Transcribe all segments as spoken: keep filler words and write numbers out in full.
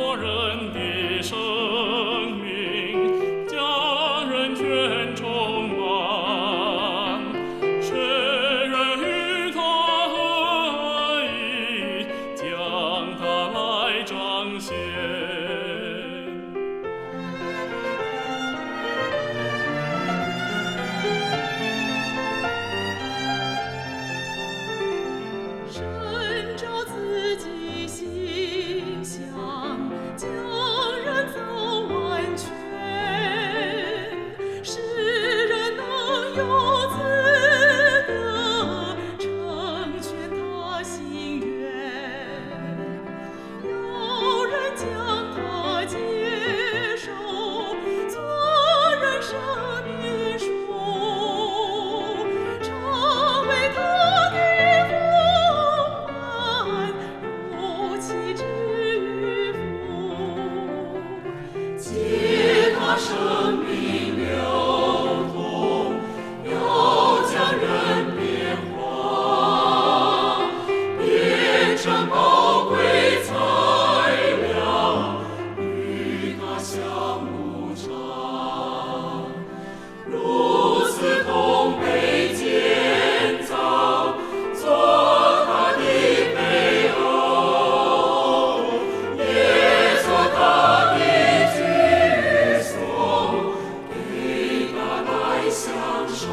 人的生命，将人权充满。谁人与他合一，将他来彰显。 神照自己形象，将人造完全，使人能有资格成全他心愿。有人将他接受，做人生命树，成为他的借他生命流通，又将人变化，变成宝贵材料，与他相无差。如此同被建造，做他的配偶，也做他的享受。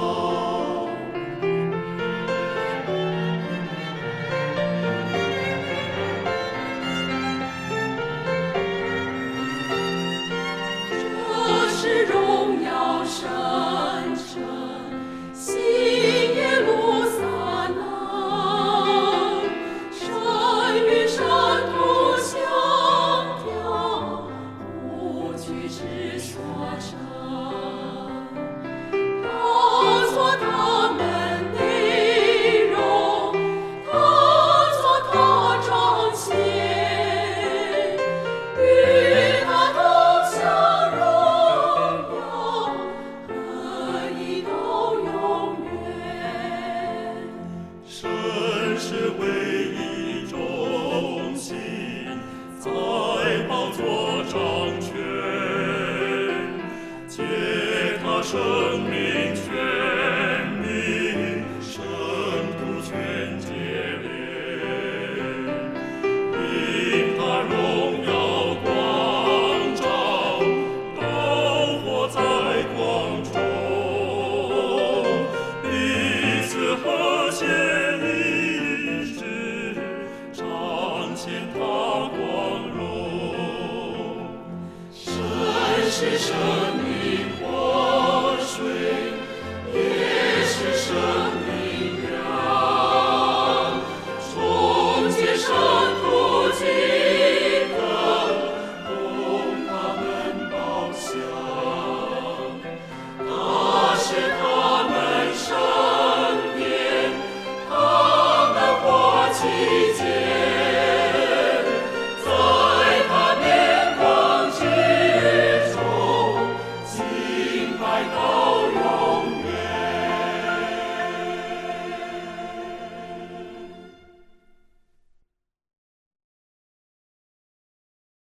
这是荣耀圣城，新耶路撒冷，神与圣徒相调，无拘之所成。做他们内容，他做他彰显，与他同享荣耀，合一到永远。 神是唯一中心，在宝座掌权，借他生命权柄，圣徒全接连，因他荣耀光照，都活在光中，彼此和谐一致，彰显他光荣。神是生命。